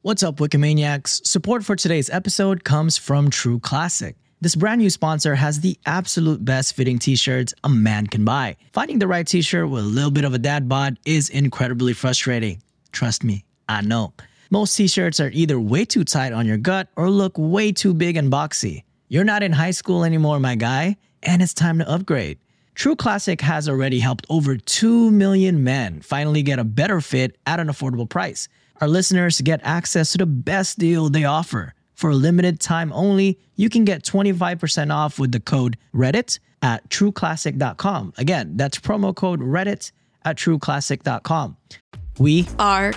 What's up, Wikimaniacs? Support for today's episode comes from True Classic. This brand new sponsor has the absolute best fitting t-shirts a man can buy. Finding the right t-shirt with a little bit of a dad bod is incredibly frustrating. Trust me, I know. Most t-shirts are either way too tight on your gut or look way too big and boxy. You're not in high school anymore, my guy, and it's time to upgrade. True Classic has already helped over 2 million men finally get a better fit at an affordable price. Our listeners get access to the best deal they offer. For a limited time only, you can get 25% off with the code Reddit at trueclassic.com. Again, that's promo code Reddit at trueclassic.com. We are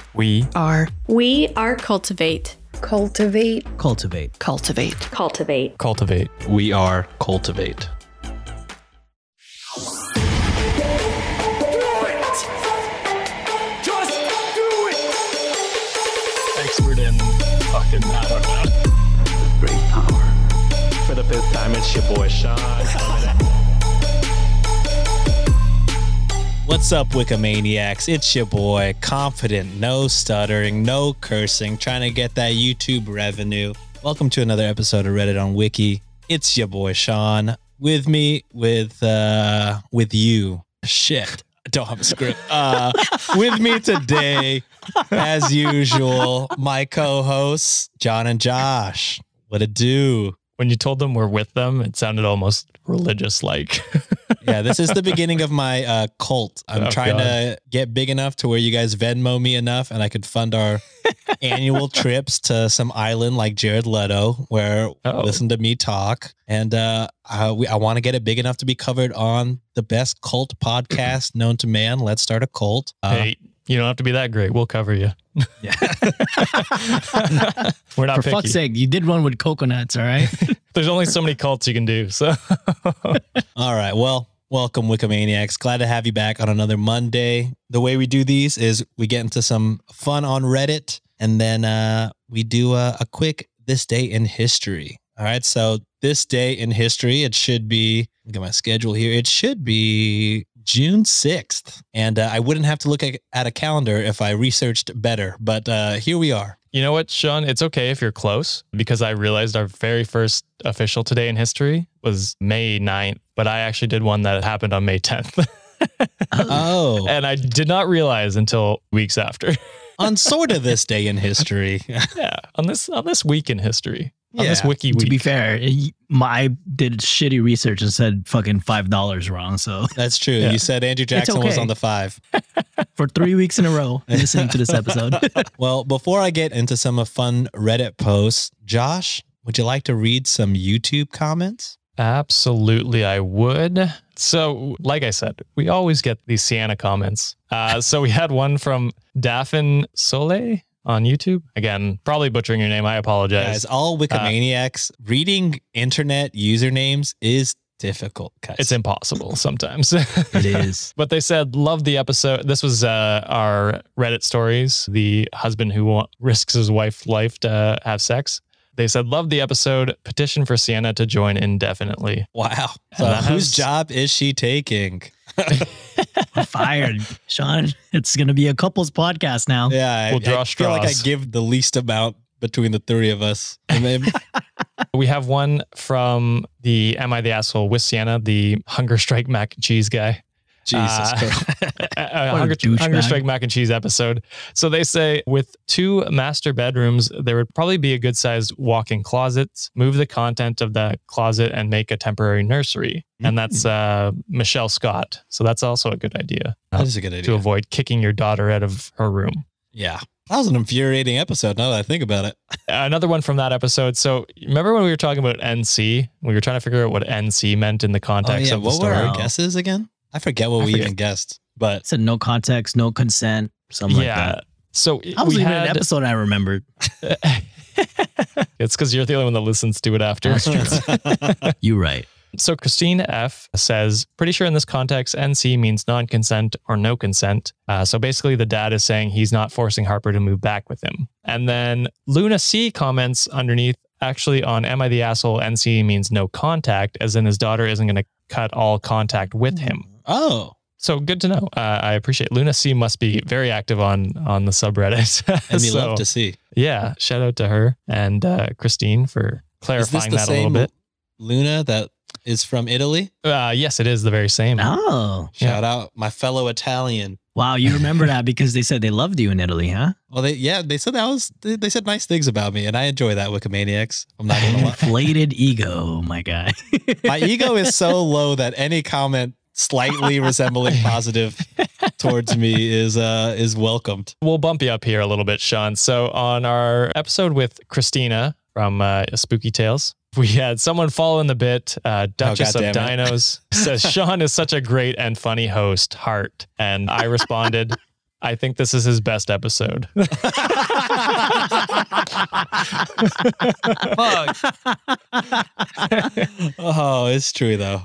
Cultivate. We are Cultivate. Expert in fucking, I don't know. Great power. For the fifth time, it's your boy Sean. What's up, Wikimaniacs? It's your boy, confident, no stuttering, no cursing, trying to get that YouTube revenue. Welcome to another episode of Reddit on Wiki. It's your boy Sean. With me, with you. Shit, I don't have a script. With me today, as usual, my co-hosts, John and Josh. What it do? When you told them we're with them, it sounded almost religious-like. Yeah, this is the beginning of my cult. I'm trying to get big enough to where you guys Venmo me enough and I could fund our annual trips to some island like Jared Leto, where listen to me talk. And I want to get it big enough to be covered on the best cult podcast known to man. Let's start a cult. Hey, you don't have to be that great. We'll cover you. Yeah. We're not For picky. fuck's sake, you did one with coconuts, all right? There's only so many cults you can do. So, All right. Well, welcome, Wikimaniacs. Glad to have you back on another Monday. The way we do these is we get into some fun on Reddit, and then we do a quick This Day in History. All right. So this day in history, it should be, look at my schedule here. It should be June 6th. And I wouldn't have to look at a calendar if I researched better. But here we are. you know what, Sean? It's okay if you're close, because I realized our very first official Today in History was May 9th, but I actually did one that happened on May 10th. Oh. And I did not realize until weeks after. On sort of this day in history. Yeah, on this week in history. On this Yeah. wiki week. To be fair, I did shitty research and said fucking $5 wrong. So That's true. Yeah. You said Andrew Jackson was okay. on the 5. for 3 weeks in a row, listening to this episode. Well, before I get into some fun Reddit posts, Josh, would you like to read some YouTube comments? Absolutely, I would. So, like I said, we always get these Sienna comments. So we had one from Daphne Soleil on YouTube. Again, probably butchering your name. I apologize. Guys, all Wikimaniacs, reading internet usernames is difficult, guys. It's impossible sometimes. It is. But they said, love the episode. This was our Reddit stories, the husband who risks his wife's life to have sex. They said, love the episode, petition for Sienna to join indefinitely. Wow. So And that whose has- job is she taking? Fired. Sean, it's going to be a couples podcast now. Yeah, We'll draw I feel like I straws. give the least amount between the three of us. And then, We have one from the Am I the Asshole with Sienna, the Hunger Strike mac and cheese guy. Jesus Christ. Hunger douchebag. Strike mac and cheese episode. So they say with 2 master bedrooms, there would probably be a good sized walk-in closet. Move the content of the closet and make a temporary nursery. And that's Michelle Scott. So that's also a good idea That is a good to idea. avoid kicking your daughter out of her room. Yeah. That was an infuriating episode now that I think about it. Another one from that episode. So remember when we were talking about NC? We were trying to figure out what NC meant in the context of the What were story. our guesses again? I forget what we even guessed. But Said no context, no consent, something like that. So I was we even had an episode I remembered. It's because you're the only one that listens to it after. You right. So Christine F says, pretty sure in this context, NC means non-consent or no consent. So basically the dad is saying he's not forcing Harper to move back with him. And then Luna C comments underneath, actually on Am I the Asshole, NC means no contact, as in his daughter isn't going to cut all contact with him. oh, So good to know. I appreciate Luna C must be very active on the subreddit. And we So, love to see. yeah, shout out to her and Christine for Is this clarifying the that a little same bit. Luna that is from Italy? Yes, it is the very same. Oh, Shout out my fellow Italian. wow. You remember that because they said they loved you in Italy, huh? Well, they said they said nice things about me, and I enjoy that, Wikimaniacs. I'm not gonna lie. Inflated ego, my guy. My ego is so low that any comment slightly resembling positive towards me is welcomed. We'll bump you up here a little bit, Sean. So on our episode with Christina from Spooky Tales, we had someone following the bit. Duchess of goddamn it. Dinos says Sean is such a great and funny host, heart. And I responded, I think this is his best episode. Fuck. Oh, it's true though.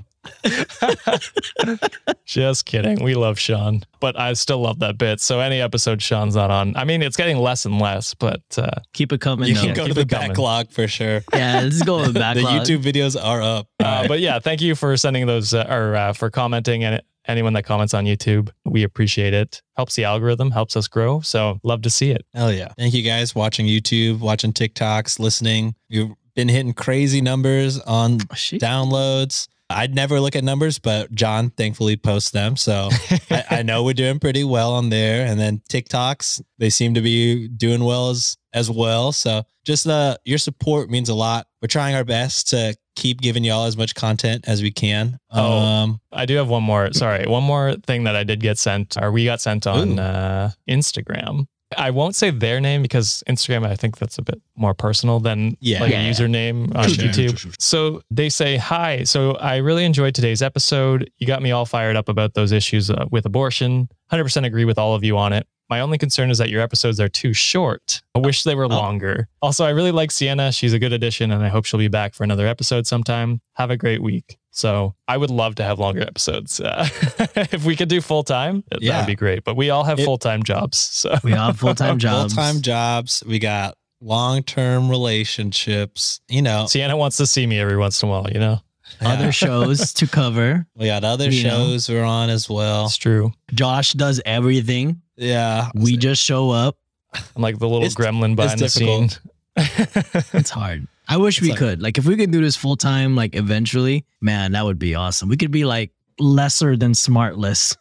Just kidding. We love Sean, but I still love that bit. So any episode Sean's not on, I mean, it's getting less and less, but Keep it coming. You though. can go to keep the it coming. backlog for sure. Yeah, let's go with The backlog. YouTube videos are up. but yeah, thank you for sending those for commenting, and anyone that comments on YouTube. We appreciate it. Helps the algorithm, helps us grow. So love to see it. Hell yeah. Thank you guys watching YouTube, watching TikToks, listening. You've been hitting crazy numbers on Shit. downloads. I'd never look at numbers, but John thankfully posts them. So I know we're doing pretty well on there. And then TikToks, they seem to be doing well as well. So just your support means a lot. We're trying our best to keep giving y'all as much content as we can. I do have one more thing that I did get sent, or we got sent on Instagram. I won't say their name because Instagram, I think that's a bit more personal than Yeah. like Yeah. a username on Sure, YouTube. sure. So they say, hi. So I really enjoyed today's episode. You got me all fired up about those issues with abortion. 100% agree with all of you on it. My only concern is that your episodes are too short. I wish they were longer. Also, I really like Sienna. She's a good addition, and I hope she'll be back for another episode sometime. Have a great week. So I would love to have longer episodes. If we could do full time, Yeah. that'd be great. But we all have full-time jobs. So We all have full-time jobs. Full-time jobs. We got long-term relationships. You know, Sienna wants to see me every once in a while, you know? Other shows to cover. we got other You know. shows we're on as well. It's true. Josh does everything. Yeah. We just show up. I'm like the little It's- gremlin behind the scene. difficult. It's hard. I wish we like- could. Like, if we could do this full time, like eventually, man, that would be awesome. We could be like lesser than Smartless.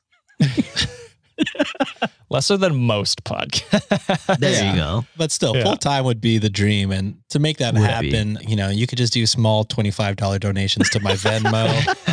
Lesser than most podcasts. There Yeah. you go. But still, Yeah. full time would be the dream. And to make that Would be. happen, you know, you could just do small $25 donations to my Venmo.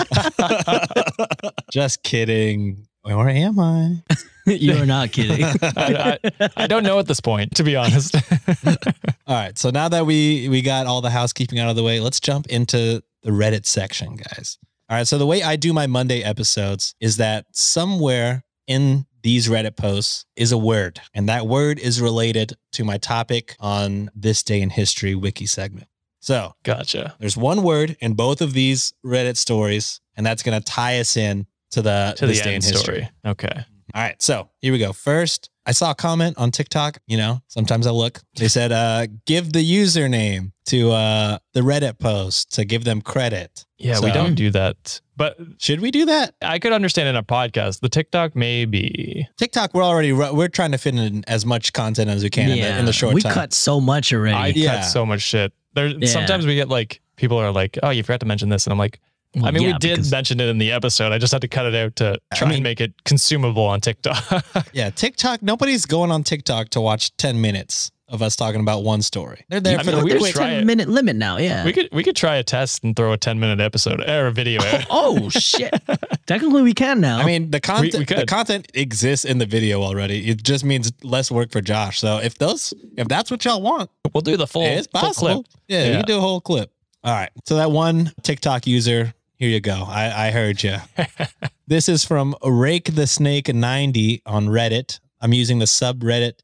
Just kidding. Or am I? You're not kidding. I don't know at this point, to be honest. All right. So now that we got all the housekeeping out of the way, let's jump into the Reddit section, guys. All right. So the way I do my Monday episodes is that somewhere in these Reddit posts is a word, and that word is related to my topic on This Day in History wiki segment. So Gotcha. there's one word in both of these Reddit stories, and that's going to tie us in to the To This the Day in end History. story. Okay. All right, so here we go. First, I saw a comment on TikTok. You know, sometimes I look. They said, give the username to the Reddit post to give them credit. Yeah, So- we don't do that. But Should we do that? I could understand in a podcast. The TikTok, maybe. TikTok, we're trying to fit in as much content as we can in the short we time. cut so much already. I Yeah. cut so much shit. Yeah. Sometimes we get like, people are like, oh, you forgot to mention this. And I'm like, Well, I mean, yeah, we did because- mention it in the episode. I just had to cut it out to try and make it consumable on TikTok. Yeah, TikTok. Nobody's going on TikTok to watch 10 minutes of us talking about one story. They're there I for mean, the we quick. could try it. 10-minute limit now. Yeah. we could try a test and throw a 10-minute episode or a video out. Oh shit! Technically, we can now. I mean, the content we could. the content exists in the video already. It just means less work for Josh. So if that's what y'all want, We'll do the full, it's full possible. clip. Yeah, you Yeah. can do a whole clip. All right. So that one TikTok user, here you go. I heard you. This is from Rake the Snake 90 on Reddit. I'm using the subreddit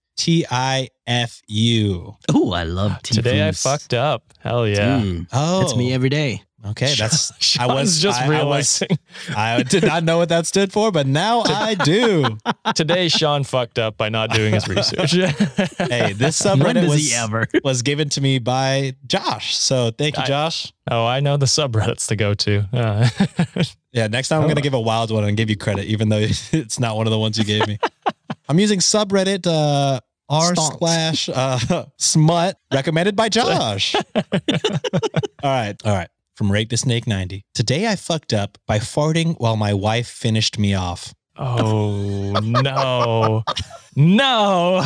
TIFU. oh, I love Today I T-Foods. fucked up. Hell yeah. Mm, Oh, that's me every day. Okay, that's Sean's just realizing. I did not know what that stood for, but now I do. Today, Sean fucked up by not doing his research. Hey, this When subreddit does he ever? was given to me by Josh. So thank you, Josh. Oh, I know the subreddits to go to. Yeah, next time I'm going to give a wild one and give you credit, even though it's not one of the ones you gave me. I'm using subreddit r/smut recommended by Josh. All right. From Rate the Snake 90. Today I fucked up by farting while my wife finished me off. Oh, no. No.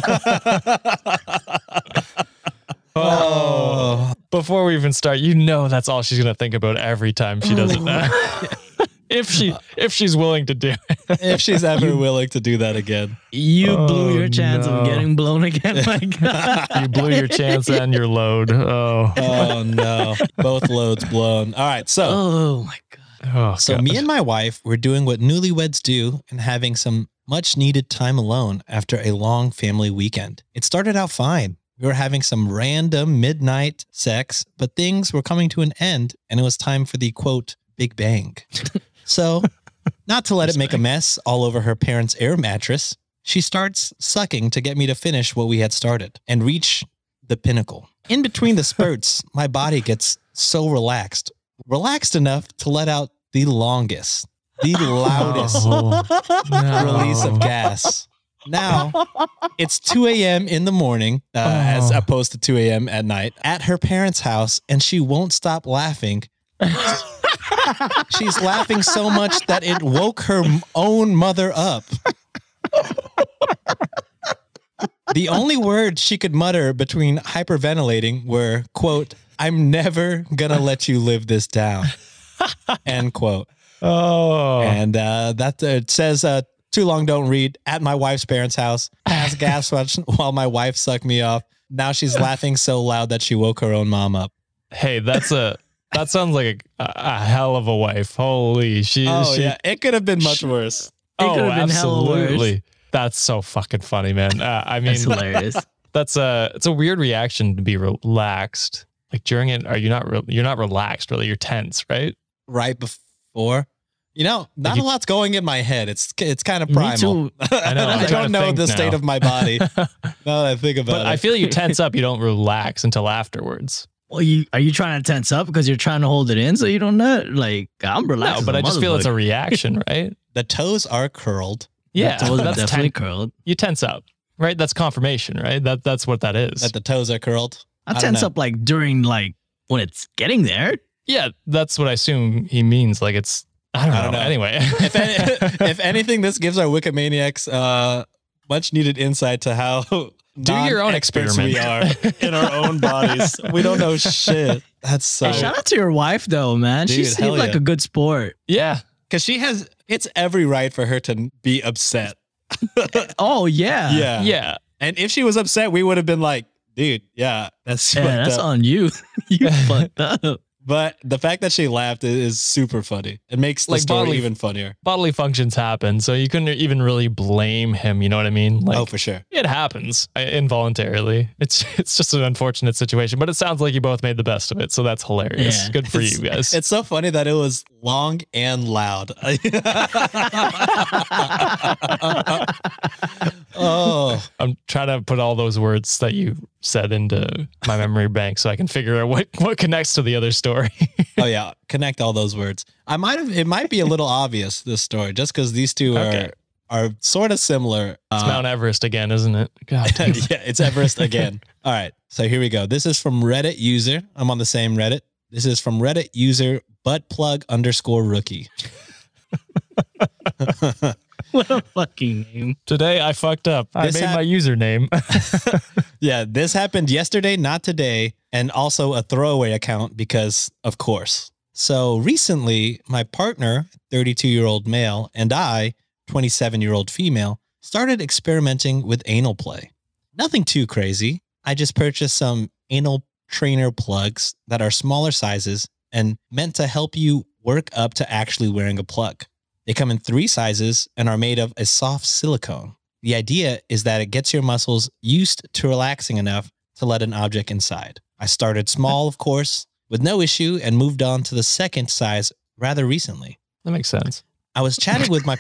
Oh. Before we even start, that's all she's going to think about every time she does it. If she's willing to do it. If she's ever willing to do that again. You blew your chance of getting blown again. My God. You blew your chance and your load. Oh, no. Both loads blown. All right. So, Oh my God. Oh, so God. me and my wife were doing what newlyweds do and having some much needed time alone after a long family weekend. It started out fine. We were having some random midnight sex, but things were coming to an end and it was time for the quote, big bang. So, not to let it make a mess all over her parents' air mattress, she starts sucking to get me to finish what we had started and reach the pinnacle. In between the spurts, my body gets so relaxed enough to let out the longest, the loudest release of gas. Now, it's 2 a.m. in the morning, as opposed to 2 a.m. at night, at her parents' house, and she won't stop laughing. She's laughing so much that it woke her own mother up. The only words she could mutter between hyperventilating were, quote, "I'm never gonna let you live this down," end quote. Oh. And that it says, too long don't read, at my wife's parents' house, has gas while my wife sucked me off. Now she's laughing so loud that she woke her own mom up. Hey, that sounds like a hell of a wife. Holy, yeah, it could have been much worse. It could have been hella worse. Absolutely. That's so fucking funny, man. I mean, That's hilarious. it's a weird reaction to be relaxed. Like during it, you're not relaxed, really. You're tense, right? Right before, not a lot's going in my head. It's kind of primal. Me too. I know. I don't know the state of my body. Now that I think about But it. I feel you tense up. You don't relax until afterwards. Well, are you trying to tense up because you're trying to hold it in so you don't know? Like, I'm relaxed. No, but I just feel it's a reaction, right? The toes are curled. Yeah, Toes are that's definitely curled. You tense up, right? That's confirmation, right? That's what that is. That the toes are curled. I don't tense know. up like during like when it's getting there. Yeah, that's what I assume he means. Like it's, I don't know. Anyway, If anything, this gives our Wikimaniacs much needed insight to how do your own experts experiment. we are in our own bodies. We don't know shit. That's so. Hey, shout out to your wife though, man. She Dude, seemed hell like yeah. a good sport. Yeah. Because it's every right for her to be upset. Oh yeah. Yeah. Yeah. And if she was upset, we would have been like, dude, yeah, that's Yeah, fucked that's up. on you. You fucked up. But the fact that she laughed is super funny. It makes the Like story bodily- even funnier. Bodily functions happen, so you couldn't even really blame him. You know what I mean? Like, Oh, for sure. it happens involuntarily. It's just an unfortunate situation, but it sounds like you both made the best of it, so that's hilarious. Yeah. Good for you guys. It's so funny that it was long and loud. Oh, I'm trying to put all those words that you said into my memory bank so I can figure out what connects to the other story. oh yeah. Connect all those words. It might be a little obvious, this story, just because these two Okay. are sort of similar. It's Mount Everest again, isn't it? God damn. Yeah, it's Everest again. All right. So here we go. This is from Reddit user. I'm on the same Reddit. This is from Reddit user buttplug_rookie. What a fucking name. Today I fucked up. I This made hap- my username. Yeah, this happened yesterday, not today, and also a throwaway account because, of course. So recently, my partner, 32-year-old male, and I, 27-year-old female, started experimenting with anal play. Nothing too crazy. I just purchased some anal trainer plugs that are smaller sizes and meant to help you work up to actually wearing a plug. They come in 3 sizes and are made of a soft silicone. The idea is that it gets your muscles used to relaxing enough to let an object inside. I started small, of course, with no issue and moved on to the second size rather recently. That makes sense. I was chatting with my...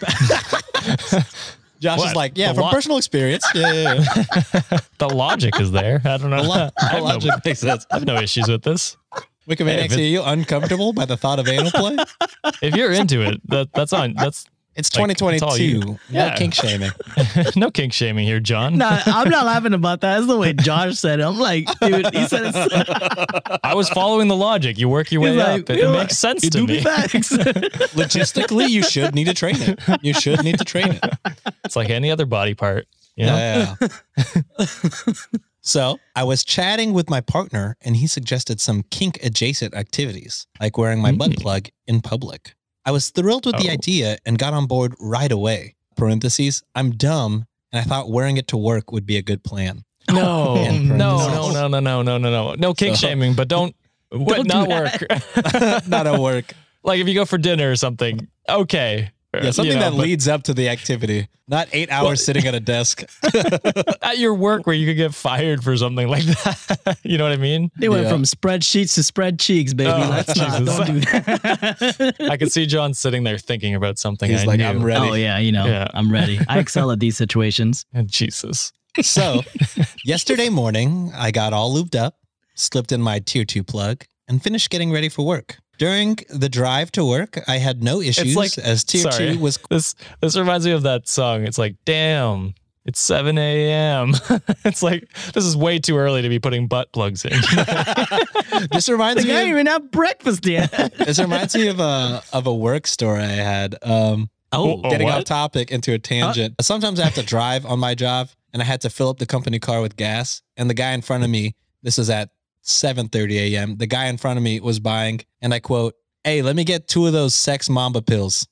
Josh What? is like, yeah, The from lo- personal experience. Yeah. The logic is there. I don't know. I have Logic makes sense. I have no issues with this. Wikimaniacs, are you uncomfortable by the thought of anal play? If you're into it, that's on. That's It's Like, it's all 2022. you. No Yeah. kink shaming. no kink shaming here, John. Nah, I'm not laughing about that. That's the way Josh said it. I'm like, dude, he said it. I was following the logic. You work your way He's like, up. It you know makes what? sense You to do me. be facts. Logistically, you should need to train it. You should need to train it. It's like any other body part. You know? Yeah. So I was chatting with my partner and he suggested some kink adjacent activities, like wearing my butt plug in public. I was thrilled with the Oh. idea and got on board right away. Parentheses, I'm dumb and I thought wearing it to work would be a good plan. No, In no, parentheses. no kink So- shaming, but don't Don't not do work. Not at work. Like if you go for dinner or something, okay. Yeah, something You know, that but leads up to the activity, not 8 hours Well- sitting at a desk. at your work where you could get fired for something like that. You know what I mean? They went Yeah. from spreadsheets to spread cheeks, baby. Oh, Let's not. Jesus. Don't do that. I could see John sitting there thinking about something. He's I like, knew. I'm ready. Oh yeah, you know, Yeah. I'm ready. I excel at these situations. And Jesus. So yesterday morning, I got all lubed up, slipped in my tier 2 plug, and finished getting ready for work. During the drive to work, I had no issues like- as tier sorry. 2 was... This reminds me of that song. It's like, damn, it's 7 a.m. It's like, this is way too early to be putting butt plugs in. This reminds The guy me. didn't even have breakfast yet. This reminds me of a work story I had. Oh, Getting what? off topic into a tangent. Sometimes I have to drive on my job, and I had to fill up the company car with gas. And the guy in front of me, this is at 7:30 a.m. The guy in front of me was buying, and I quote, "Hey, let me get 2 of those Sex Mamba pills."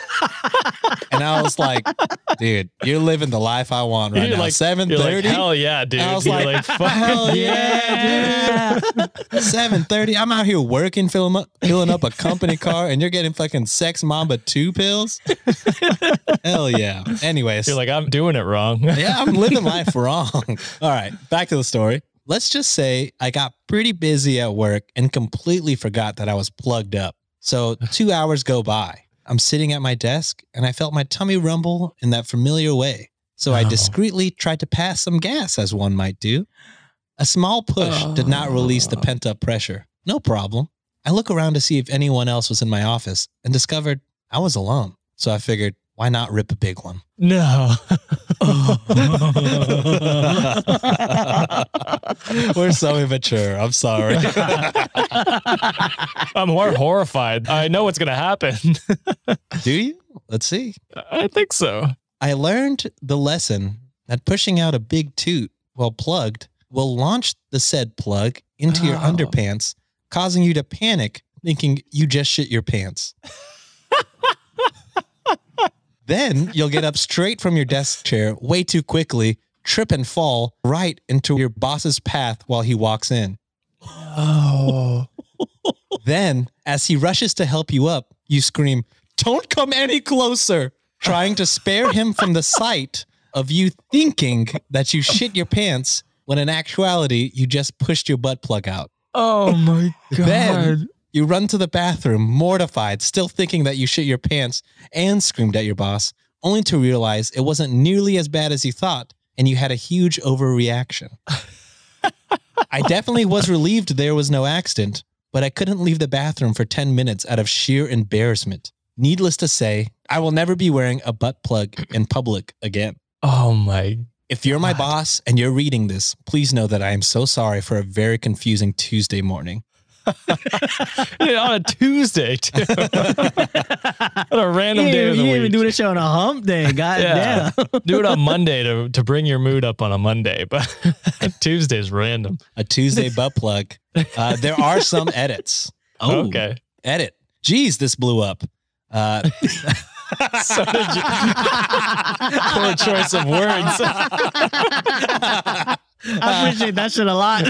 And I was like, "Dude, you're living the life I want right You're now." like, 7:30. You're like, hell yeah, dude. I was You're like, fuck hell yeah, dude. 7:30. I'm out here working, filling up a company car, and you're getting fucking Sex Mamba 2 pills. Hell yeah. Anyways, You're like, I'm doing it wrong. yeah, I'm living life wrong. All right, back to the story. Let's just say I got pretty busy at work and completely forgot that I was plugged up. So 2 hours go by. I'm sitting at my desk and I felt my tummy rumble in that familiar way. So I Oh. discreetly tried to pass some gas, as one might do. A small push did not release the pent up pressure. No problem. I look around to see if anyone else was in my office and discovered I was alone. So I figured, why not rip a big one? No. We're so immature. I'm sorry. I'm more horrified. I know what's going to happen. Do you? Let's see. I think so. I learned the lesson that pushing out a big toot while plugged will launch the said plug into your Oh. underpants, causing you to panic, thinking you just shit your pants. Then you'll get up straight from your desk chair way too quickly, trip and fall right into your boss's path while he walks in. Oh. Then, as he rushes to help you up, you scream, "Don't come any closer," trying to spare him from the sight of you thinking that you shit your pants when in actuality, you just pushed your butt plug out. Oh my God. Then you run to the bathroom, mortified, still thinking that you shit your pants and screamed at your boss, only to realize it wasn't nearly as bad as you thought, and you had a huge overreaction. I definitely was relieved there was no accident, but I couldn't leave the bathroom for 10 minutes out of sheer embarrassment. Needless to say, I will never be wearing a butt plug in public again. Oh my. If you're my boss and you're reading this, please know that I am so sorry for a very confusing Tuesday morning. On a Tuesday, too. On a random day of the You week. didn't even do the show on a hump day. God Yeah. damn. Do it on Monday to bring your mood up on a Monday, but Tuesday's random. A Tuesday butt plug. There are some edits. Oh, Okay. Edit. Geez, this blew up. So did you. Poor choice of words. I appreciate that shit a lot.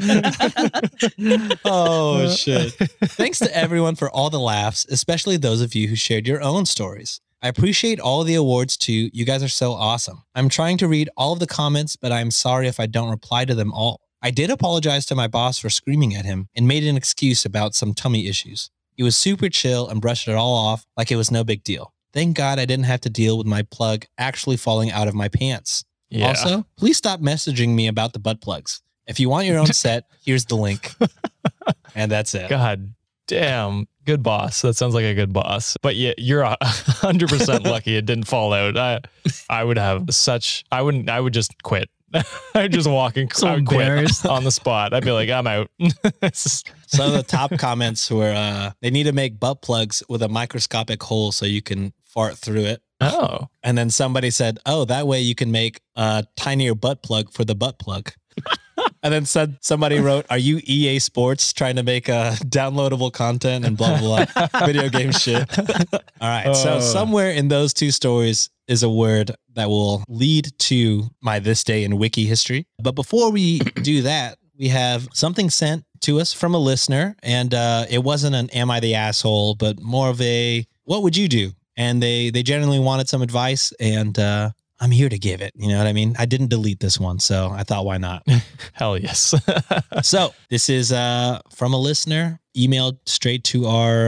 Oh, shit. Thanks to everyone for all the laughs, especially those of you who shared your own stories. I appreciate all the awards too. You guys are so awesome. I'm trying to read all of the comments, but I'm sorry if I don't reply to them all. I did apologize to my boss for screaming at him and made an excuse about some tummy issues. He was super chill and brushed it all off like it was no big deal. Thank God I didn't have to deal with my plug actually falling out of my pants. Yeah. Also, please stop messaging me about the butt plugs. If you want your own set, here's the link. And that's it. God damn. Good boss. That sounds like a good boss. But yeah, you're 100% lucky it didn't fall out. I would have such, I would just quit. I'd just walk and So I would quit embarrassed. on the spot. I'd be like, I'm out. Some of the top comments were they need to make butt plugs with a microscopic hole so you can fart through it. Oh, And then somebody said, oh, that way you can make a tinier butt plug for the butt plug. And then somebody wrote, are you EA Sports trying to make downloadable content and blah, blah, blah, video game shit? All right. So somewhere in those two stories is a word that will lead to my this day in wiki history. But before we do that, we have something sent to us from a listener. And it wasn't an am I the asshole, but more of a what would you do? And they generally wanted some advice, and I'm here to give it. You know what I mean? I didn't delete this one, so I thought, why not? hell yes. So this is from a listener, emailed straight to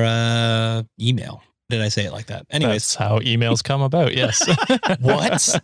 our email. Did I say it like that? Anyways, That's how emails come about. Yes. what?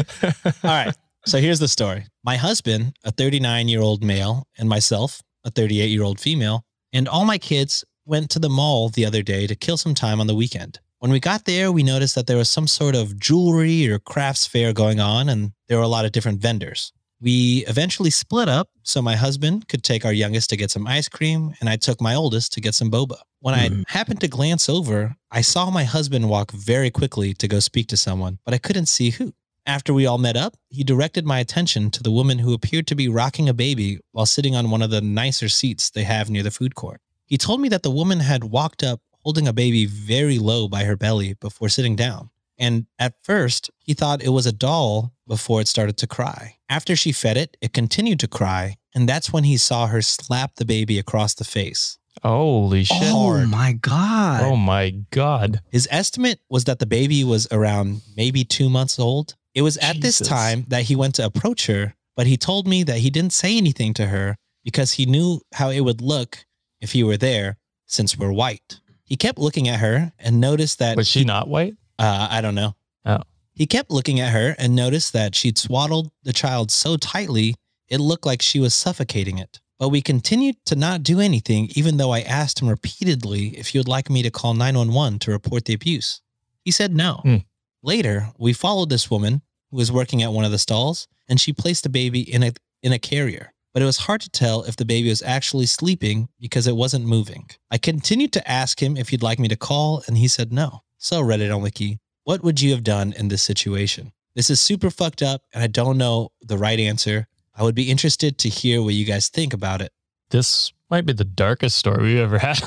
All right. So here's the story. My husband, a 39-year-old male, and myself, a 38-year-old female, and all my kids went to the mall the other day to kill some time on the weekend. When we got there, we noticed that there was some sort of jewelry or crafts fair going on, and there were a lot of different vendors. We eventually split up so my husband could take our youngest to get some ice cream, and I took my oldest to get some boba. When I happened to glance over, I saw my husband walk very quickly to go speak to someone, but I couldn't see who. After we all met up, he directed my attention to the woman who appeared to be rocking a baby while sitting on one of the nicer seats they have near the food court. He told me that the woman had walked up holding a baby very low by her belly before sitting down. And at first, he thought it was a doll before it started to cry. After she fed it, it continued to cry, and that's when he saw her slap the baby across the face. Holy shit. Oh my God. Oh my God. His estimate was that the baby was around maybe 2 months old. It was at this Jesus. time that he went to approach her, but he told me that he didn't say anything to her because he knew how it would look if he were there, since we're white. He kept looking at her and noticed that... Was she not white? I don't know. Oh. He kept looking at her and noticed that she'd swaddled the child so tightly, it looked like she was suffocating it. But we continued to not do anything, even though I asked him repeatedly if he would like me to call 911 to report the abuse. He said no. Later, we followed this woman who was working at one of the stalls, and she placed the baby in a carrier. But it was hard to tell if the baby was actually sleeping because it wasn't moving. I continued to ask him if he'd like me to call, and he said no. So Reddit Only Key, what would you have done in this situation? This is super fucked up, and I don't know the right answer. I would be interested to hear what you guys think about it. This might be the darkest story we've ever had.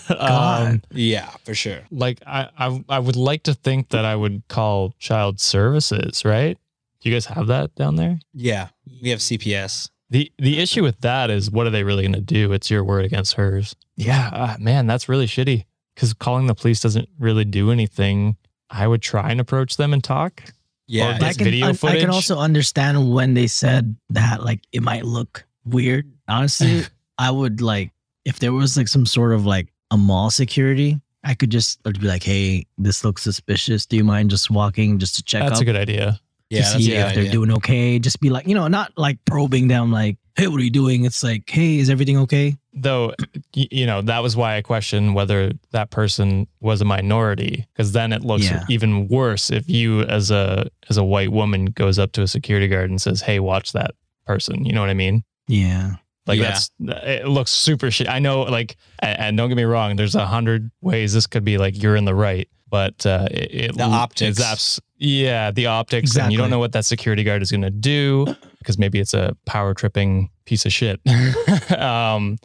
God. Yeah, for sure. Like I would like to think that I would call child services, right? Do you guys have that down there? Yeah, we have CPS. The issue with that is, what are they really going to do? It's your word against hers. Yeah, man, that's really shitty. Because calling the police doesn't really do anything. I would try and approach them and talk. Yeah, Or I get can, video I footage. can also understand when they said that, like, it might look weird. Honestly, I would like, if there was like some sort of like a mall security, I could just be like, hey, this looks suspicious. Do you mind just walking just to check That's up? a good idea. yeah, to that's see a if good they're idea. doing okay. Just be like, not like probing them like, hey, what are you doing? It's like, hey, is everything okay? Though, that was why I questioned whether that person was a minority, because then it looks Yeah. even worse if you, as a white woman, goes up to a security guard and says, hey, watch that person. You know what I mean? Yeah. Like Yeah. it looks super shit. I know, like, and don't get me wrong, there's 100 ways this could be like you're in the right, but the optics. The optics, and you don't Exactly. know what that security guard is going to do because maybe it's a power tripping piece of shit. Man,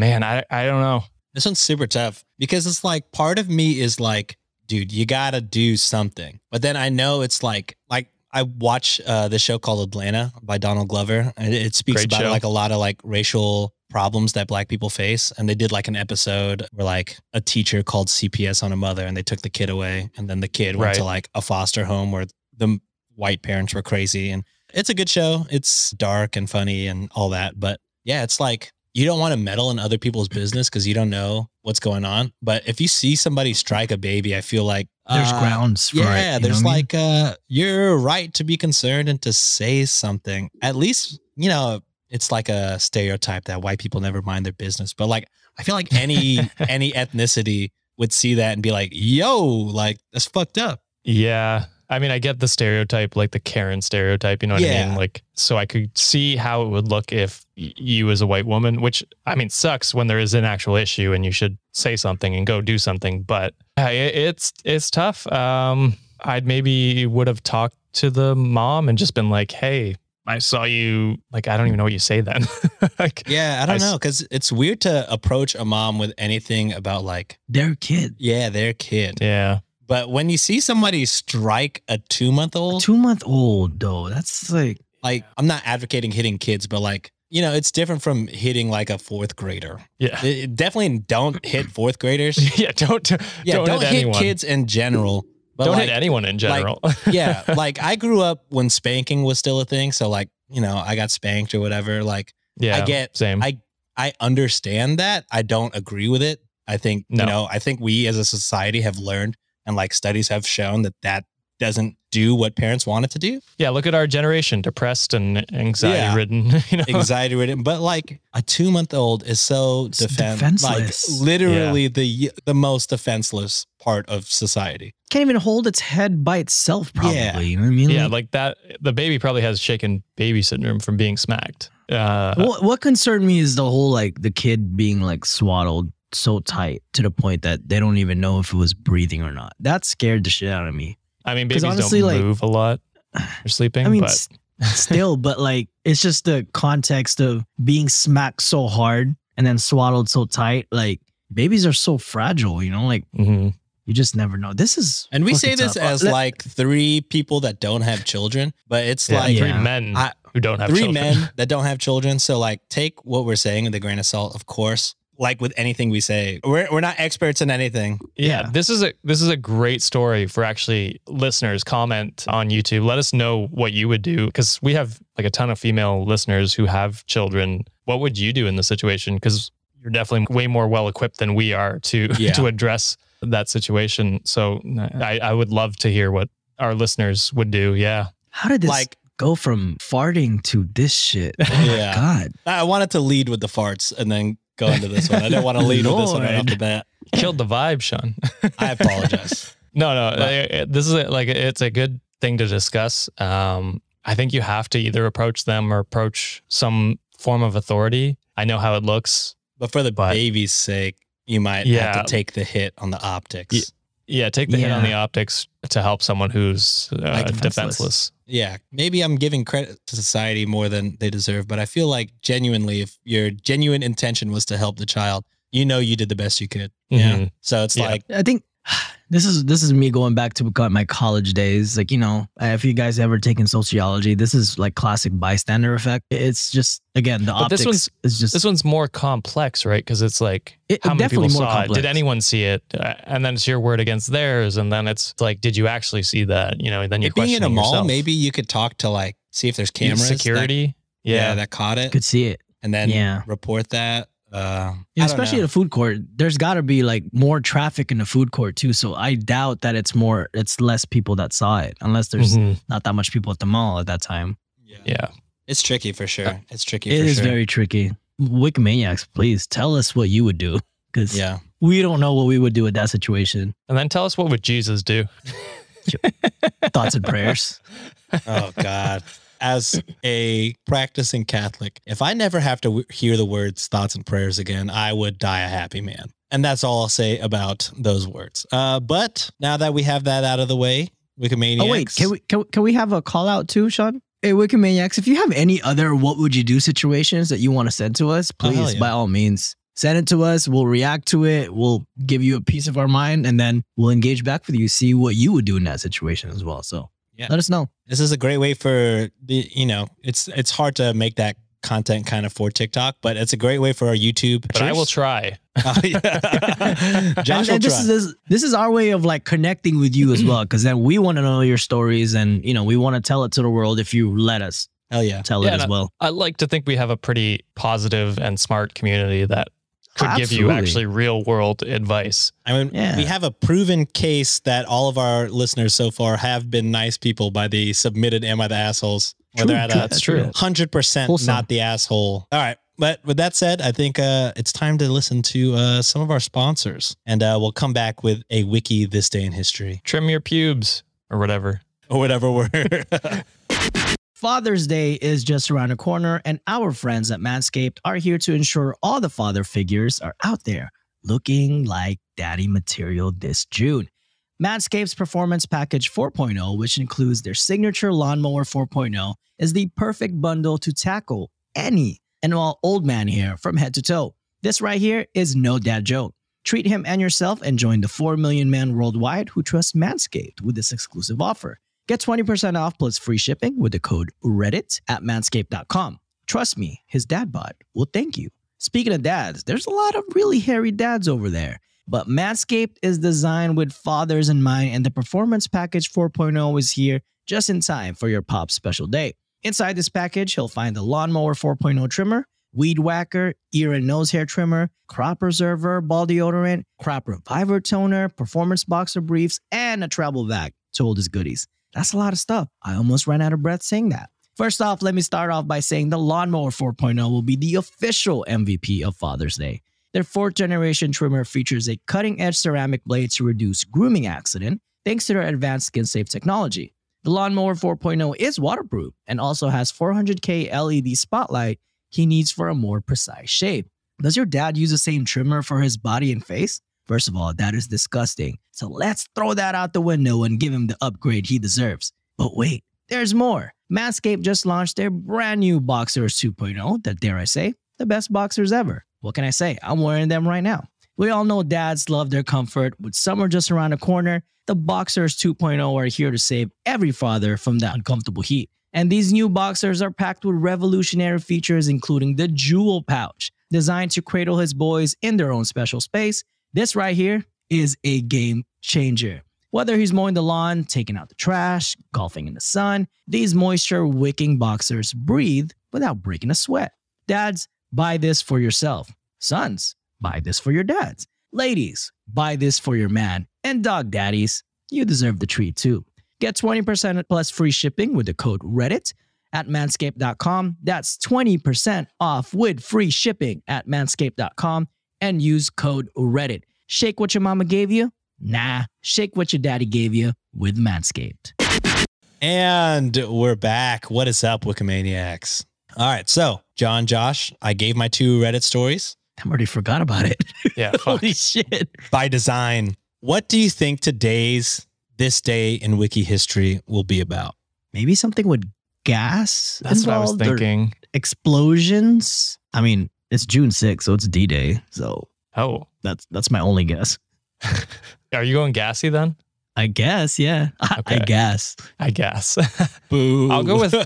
I don't know. This one's super tough because it's like part of me is like, dude, you gotta do something. But then I know it's like I watch this show called Atlanta by Donald Glover, and it speaks Great about show. like a lot of like racial problems that black people face. And they did like an episode where like a teacher called CPS on a mother, and they took the kid away, and then the kid went to Right. like a foster home where the white parents were crazy. And it's a good show. It's dark and funny and all that, but yeah, it's like you don't want to meddle in other people's business because you don't know what's going on. But if you see somebody strike a baby, I feel like There's grounds for it. yeah, you know there's what I mean? like you're right to be concerned and to say something. At least, you know, it's like a stereotype that white people never mind their business. But like I feel like any ethnicity would see that and be like, yo, like that's fucked up. Yeah. I mean, I get the stereotype, like the Karen stereotype, you know what I Yeah. mean? Like, so I could see how it would look if you as a white woman, which I mean, sucks when there is an actual issue and you should say something and go do something, but it's tough. I'd maybe would have talked to the mom and just been like, hey, I saw you, like, I don't even know what you say then. Like, Yeah, I don't know, because it's weird to approach a mom with anything about like, Their kid. yeah, their kid. yeah. But when you see somebody strike a 2-month-old, 2-month-old though. That's like like I'm not advocating hitting kids, but like, you know, it's different from hitting like a 4th grader. Yeah. Definitely don't hit 4th graders. Yeah. Don't Yeah, don't hit hit anyone. kids in general. But Don't like, hit anyone in general. yeah, like I grew up when spanking was still a thing. So like, you know, I got spanked or whatever. Like Yeah. I get, same. I understand that. I don't agree with it. I think, No. you know, I think we as a society have learned and like studies have shown that that doesn't do what parents want it to do. Yeah, look at our generation, depressed and anxiety ridden. You know, Anxiety ridden. But like a 2-month-old is so It's defenseless. Like defenseless. literally the most defenseless part of society. can't even hold its head by itself, probably. Yeah. You know what I mean? yeah, Like, like that. The baby probably has shaken baby syndrome from being smacked. what concerned me is the whole like the kid being like swaddled so tight to the point that they don't even know if it was breathing or not. That scared the shit out of me. I mean, 'Cause babies honestly, don't like- move a lot. They're sleeping. I mean, but still, but like it's just the context of being smacked so hard and then swaddled so tight. Like babies are so fragile, you know. Like Mhm. you just never know. This is And we fucking say this tough. as like 3 people that don't have children, but it's Yeah, like 3 Yeah. men I- who don't have 3 children. men that don't have children. So like take what we're saying with a grain of salt, of course. Like with anything we say, we're not experts in anything. Yeah, Yeah. this is a great story for actually listeners. Comment on YouTube. Let us know what you would do, because we have like a ton of female listeners who have children. What would you do in the situation? Because you're definitely way more well equipped than we are to Yeah. to address that situation. So I would love to hear what our listeners would do. Yeah. How did this Like, go from farting to this shit? Oh my Yeah. God. I wanted to lead with the farts and then go into this one. I didn't want to lead with this one right off the bat. Killed the vibe, Sean. I apologize. No, But- this is like it's a good thing to discuss. I think you have to either approach them or approach some form of authority. I know how it looks. But for the But- baby's sake, you might Yeah. have to take the hit on the optics. Yeah, take the hit on Yeah. the optics to help someone who's defenseless. defenseless. Yeah, maybe I'm giving credit to society more than they deserve, but I feel like genuinely, if your genuine intention was to help the child, you know you did the best you could. Yeah. Mhm. So it's Yeah. like, I think this is me going back to my college days. Like, you know, if you guys ever taken sociology, this is like classic bystander effect. It's just, again, the But this optics is just, This one's more complex, right? Because it's like, It- how many people definitely more saw it? complex. Did anyone see it? And then it's your word against theirs. And then it's like, did you actually see that? You know, then you're it being in a questioning mall, yourself. maybe you could talk to like, see if there's cameras. Security. That, Yeah. that caught it. could see it. And then Yeah. report that. I Yeah, don't especially know. at a food court, there's got to be like more traffic in the food court too. So I doubt that it's less people that saw it, unless there's Mhm. not that much people at the mall at that time. Yeah. It's tricky for sure. It's tricky It for is sure. very tricky. Wikimaniacs, please tell us what you would do, because Yeah. we don't know what we would do in that situation. And then tell us, what would Jesus do? Thoughts and prayers. Oh God. As a practicing Catholic, if I never have to hear the words thoughts and prayers again, I would die a happy man. And that's all I'll say about those words. But now that we have that out of the way, Wikimaniacs. Oh wait, can we have a call out too, Sean? Hey, Wikimaniacs, if you have any other what would you do situations that you want to send to us, Oh, hell please, yeah. by all means, send it to us. We'll react to it. We'll give you a piece of our mind, and then we'll engage back with you, see what you would do in that situation as well. So Yeah. let us know. This is a great way for the, it's hard to make that content kind of for TikTok, but it's a great way for our YouTube. But I will try. Oh, yeah. Josh will And try. this is our way of like connecting with you as well, because then we want to know your stories, and we want to tell it to the world if you let us. Hell yeah. tell Yeah, it as and well. I like to think we have a pretty positive and smart community that could give you Absolutely. actually real world advice. I mean, Yeah. we have a proven case that all of our listeners so far have been nice people by the submitted Am I the Assholes? Where they're at That's true. 100% Wholesome. not the asshole. All right. But with that said, I think it's time to listen to some of our sponsors. And we'll come back with a wiki this day in history. Trim your pubes or whatever. Or whatever word. Father's Day is just around the corner, and our friends at Manscaped are here to ensure all the father figures are out there looking like daddy material this June. Manscaped's Performance Package 4.0, which includes their signature Lawnmower 4.0, is the perfect bundle to tackle any and all old man hair from head to toe. This right here is no dad joke. Treat him and yourself and join the 4 million men worldwide who trust Manscaped with this exclusive offer. Get 20% off plus free shipping with the code Reddit at manscaped.com. Trust me, his dad bod will thank you. Speaking of dads, there's a lot of really hairy dads over there. But Manscaped is designed with fathers in mind, and the Performance Package 4.0 is here just in time for your pop's special day. Inside this package, he'll find the Lawnmower 4.0 trimmer, Weed Whacker, ear and nose hair trimmer, Crop Preserver, ball deodorant, Crop Reviver toner, Performance Boxer briefs, and a travel bag to hold his goodies. That's a lot of stuff. I almost ran out of breath saying that. First off, let me start off by saying the Lawnmower 4.0 will be the official MVP of Father's Day. Their 4th generation trimmer features a cutting-edge ceramic blade to reduce grooming accident thanks to their advanced skin-safe technology. The Lawnmower 4.0 is waterproof and also has 400K LED spotlight he needs for a more precise shave. Does your dad use the same trimmer for his body and face? First of all, that is disgusting. So let's throw that out the window and give him the upgrade he deserves. But wait, there's more. Manscaped just launched their brand new Boxers 2.0, that dare I say, the best boxers ever. What can I say? I'm wearing them right now. We all know dads love their comfort. With summer just around the corner, the Boxers 2.0 are here to save every father from that uncomfortable heat. And these new Boxers are packed with revolutionary features, including the Jewel Pouch, designed to cradle his boys in their own special space. This right here is a game changer. Whether he's mowing the lawn, taking out the trash, golfing in the sun, these moisture-wicking boxers breathe without breaking a sweat. Dads, buy this for yourself. Sons, buy this for your dads. Ladies, buy this for your man. And dog daddies, you deserve the treat too. Get 20% plus free shipping with the code Reddit at manscaped.com. That's 20% off with free shipping at manscaped.com. And use code Reddit. Shake what your mama gave you? Nah, shake what your daddy gave you with Manscaped. And we're back. What is up, Wikimaniacs? All right. So, John, Josh, I gave my 2 Reddit stories I already forgot about it. Yeah, fuck. Holy shit. by design. What do you think this day in wiki history will be about? Maybe something with gas That's what I was involved or thinking. explosions. I mean, it's June 6th, so it's D-Day. So Oh, that's my only guess. are you going gassy then? I guess, yeah. I Okay. guess. I guess. Boo. I'll go with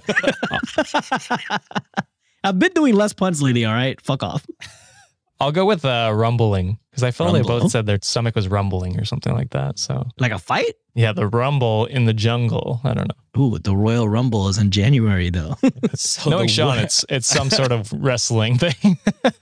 I've been doing less puns lately, all right? Fuck off. rumbling because I felt they Rumble? both said their stomach was rumbling or something like that. So Like a fight? yeah, the rumble in the jungle. I don't know. Ooh, the Royal Rumble is in January, though. So Knowing the Sean, wor- it's some sort of wrestling thing.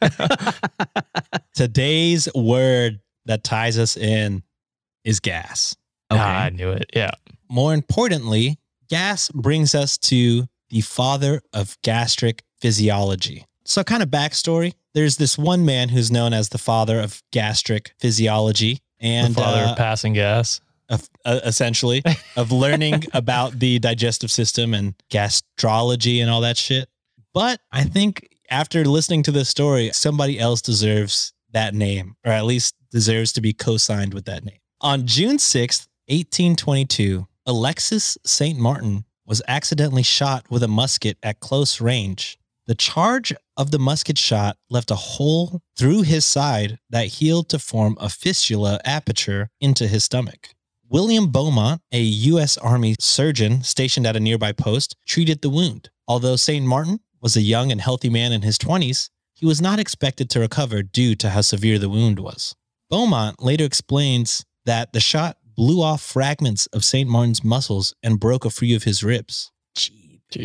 Today's word that ties us in is gas. Okay. I knew it. Yeah. More importantly, gas brings us to the father of gastric physiology. So, kind of backstory, there's this one man who's known as the father of gastric physiology. And The father of passing gas. essentially, of learning about the digestive system and gastrology and all that shit. But I think after listening to this story, somebody else deserves that name, or at least deserves to be co-signed with that name. On June 6th, 1822, Alexis St. Martin was accidentally shot with a musket at close range. The charge of the musket shot left a hole through his side that healed to form a fistula aperture into his stomach. William Beaumont, a U.S. Army surgeon stationed at a nearby post, treated the wound. Although St. Martin was a young and healthy man in his 20s, he was not expected to recover due to how severe the wound was. Beaumont later explains that the shot blew off fragments of St. Martin's muscles and broke a few of his ribs. Jeez.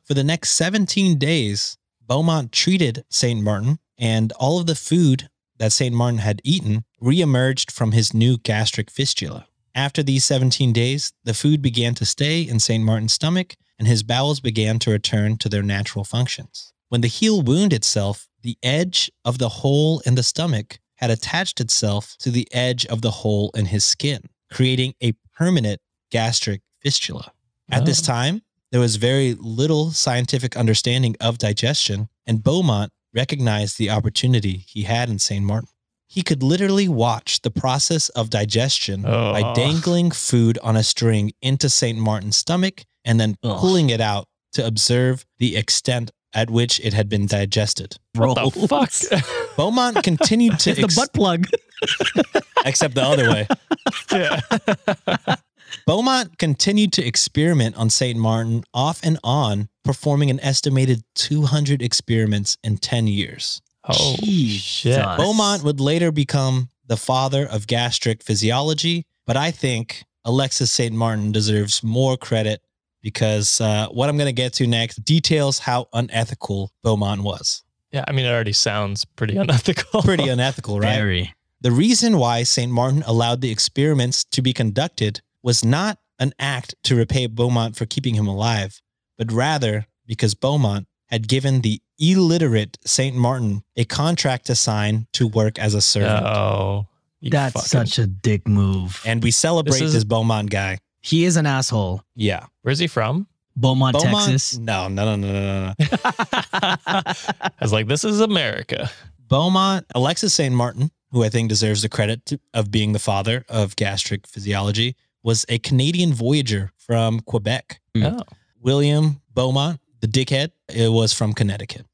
For the next 17 days, Beaumont treated St. Martin, and all of the food that St. Martin had eaten reemerged from his new gastric fistula. After these 17 days, the food began to stay in St. Martin's stomach, and his bowels began to return to their natural functions. When the heel wound itself, the edge of the hole in the stomach had attached itself to the edge of the hole in his skin, creating a permanent gastric fistula. At this time, there was very little scientific understanding of digestion, and Beaumont recognized the opportunity he had in St. Martin. He could literally watch the process of digestion by dangling food on a string into St. Martin's stomach and then pulling it out to observe the extent at which it had been digested. What the fuck? Beaumont continued to... It's the butt plug. Except the other way. Yeah. Beaumont continued to experiment on St. Martin off and on, performing an estimated 200 experiments in 10 years. Oh, shit. Jesus. Beaumont would later become the father of gastric physiology, but I think Alexis St. Martin deserves more credit because what I'm going to get to next details how unethical Beaumont was. Yeah, I mean, it already sounds pretty unethical. Pretty unethical, right? Very. The reason why St. Martin allowed the experiments to be conducted was not an act to repay Beaumont for keeping him alive, but rather because Beaumont had given the illiterate St. Martin a contract to sign to work as a servant. Oh, That's such a dick move. And we celebrate this Beaumont guy. He is an asshole. Yeah. Where's he from? Beaumont, Texas. No. I was like, this is America. Beaumont, Alexis St. Martin, who I think deserves the credit of being the father of gastric physiology, was a Canadian voyager from Quebec. Oh. William Beaumont, the dickhead, it was from Connecticut.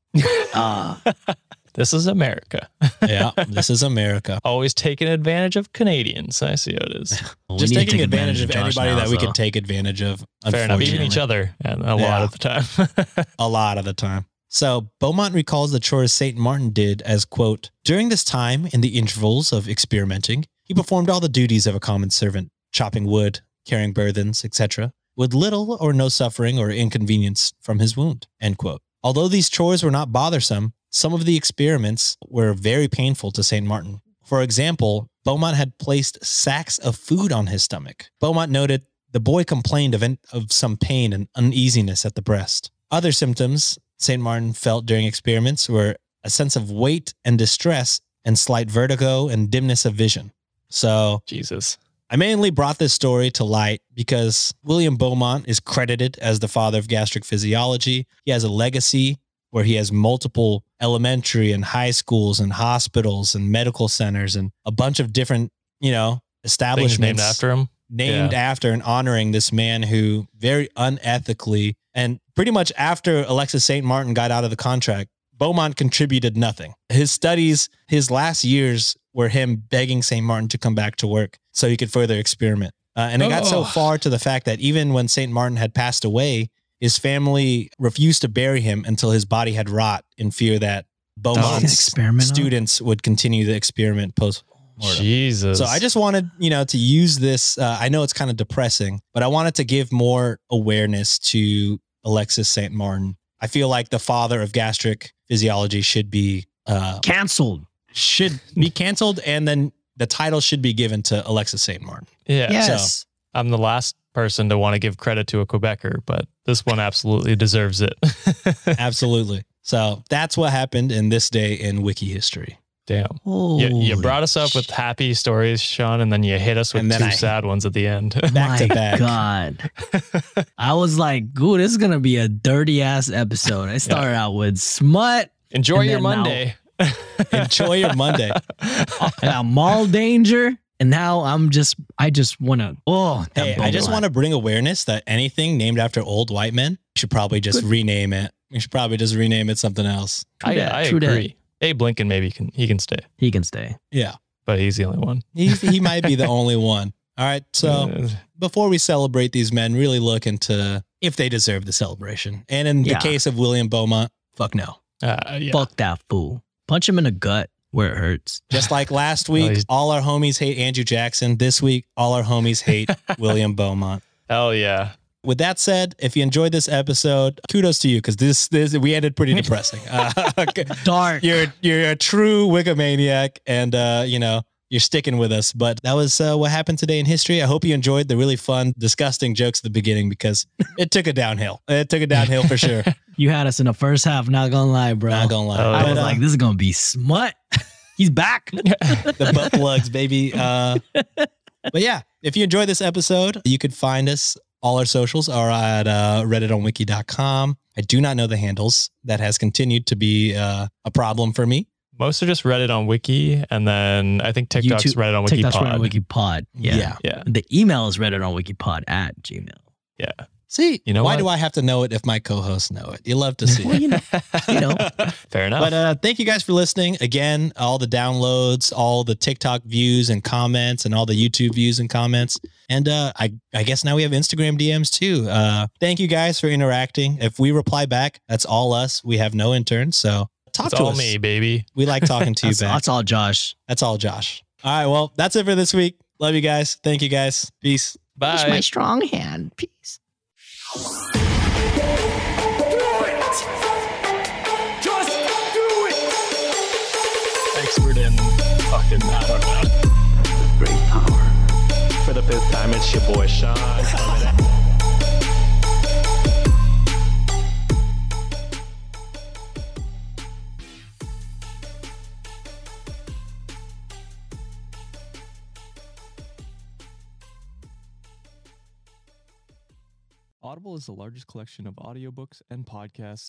This is America. Yeah, this is America. Always taking advantage of Canadians. I see how it is. Just need to taking take advantage of Josh anybody now, that we so. could take advantage of. Fair enough. Even unfortunately. each other and a lot Yeah. of the time. A lot of the time. So Beaumont recalls the chores St. Martin did as, quote, during this time, in the intervals of experimenting, he performed all the duties of a common servant, chopping wood, carrying burthens, etc., with little or no suffering or inconvenience from his wound, end quote. Although these chores were not bothersome, some of the experiments were very painful to St. Martin. For example, Beaumont had placed sacks of food on his stomach. Beaumont noted the boy complained of some pain and uneasiness at the breast. Other symptoms St. Martin felt during experiments were a sense of weight and distress and slight vertigo and dimness of vision. So Jesus. I mainly brought this story to light because William Beaumont is credited as the father of gastric physiology. He has a legacy where he has multiple elementary and high schools and hospitals and medical centers and a bunch of different, establishments Things named after him. named after and honoring this man who very unethically and pretty much after Alexis St. Martin got out of the contract, Beaumont contributed nothing. His studies, his last years were him begging St. Martin to come back to work so he could further experiment. And it got so far to the fact that even when St. Martin had passed away, his family refused to bury him until his body had rot in fear that Beaumont's experiment on? students would continue the experiment post-mortem. Jesus. So I just wanted, to use this. I know it's kind of depressing, but I wanted to give more awareness to Alexis St. Martin. I feel like the father of gastric physiology should be Canceled. canceled, and then the title should be given to Alexis St. Martin. Yeah. Yes. I'm the last person to want to give credit to a Quebecer, but this one absolutely deserves it. Absolutely. So that's what happened in this day in wiki history. Damn. You brought us up with happy stories, Sean, and then you hit us with And then two sad ones at the end. Back to My back. God. I was like, ooh, this is going to be a dirty ass episode. I started out with smut. Enjoy And your then now- Monday. Enjoy your Monday. Now mall danger. And now I just want to, Hey, I just want to bring awareness that anything named after old white men should probably just rename it. We should probably just rename it something else. I agree. Abe Lincoln, maybe he can stay, He can stay. Yeah. but he's the only one. He might be the only one. All right. So before we celebrate these men, really look into if they deserve the celebration. And in the case of William Beaumont, fuck no. Yeah. Fuck that fool. Punch him in the gut where it hurts. Just like last week, all our homies hate Andrew Jackson. This week, all our homies hate William Beaumont. Hell yeah. With that said, if you enjoyed this episode, kudos to you because this we ended pretty depressing. Dark. You're a true Wikimaniac, and you're sticking with us. But that was what happened today in history. I hope you enjoyed the really fun, disgusting jokes at the beginning because it took it downhill. It took it downhill for sure. You had us in the first half. Not gonna lie, bro. Not gonna lie. I was like, this is gonna be smut. He's back. The butt plugs, baby. But yeah, if you enjoyed this episode, you could find us. All our socials are at redditonwiki.com. I do not know the handles. That has continued to be a problem for me. Most are just Reddit on Wiki, and then I think TikTok's YouTube, Reddit on Wiki TikTok's Pod. Reddit on Wiki Pod. Yeah. The email is Reddit on Wiki Pod at Gmail. Yeah. See, you know why what? do I have to know it if my co-hosts know it? You love to see it. You know. Fair enough. But thank you guys for listening. Again, all the downloads, all the TikTok views and comments, and all the YouTube views and comments. And I guess now we have Instagram DMs too. Thank you guys for interacting. If we reply back, that's all us. We have no interns, so talk it's to all us. me, baby. We like talking to you back. That's all Josh. That's all Josh. All right, well, that's it for this week. Love you guys. Thank you guys. Peace. Push Bye. my strong hand. Peace. Expert in fucking, I don't know. Great power. For the fifth time, it's your boy Sean. Audible is the largest collection of audiobooks and podcasts